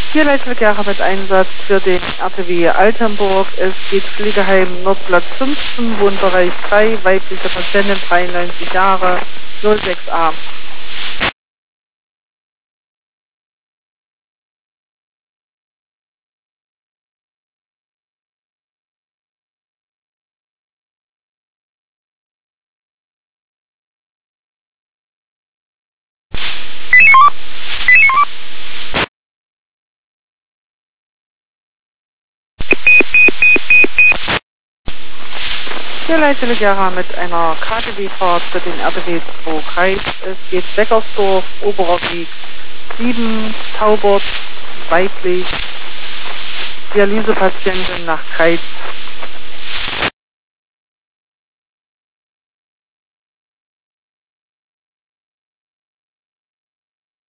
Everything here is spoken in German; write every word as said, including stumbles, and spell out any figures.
Hier Leitverkehr mit Einsatz für den R T W Altenburg. Es geht Pflegeheim Nordplatz fünfzehn, Wohnbereich drei, weibliche Patientin, dreiundneunzig Jahre, null sechs a. Hier Leitverkehr mit einer K T W-Fahrt für den R T W zwei Kreis. Es geht Beckersdorf, Oberer Weg sieben, Taubert, weiblich, Dialysepatientin nach Kreis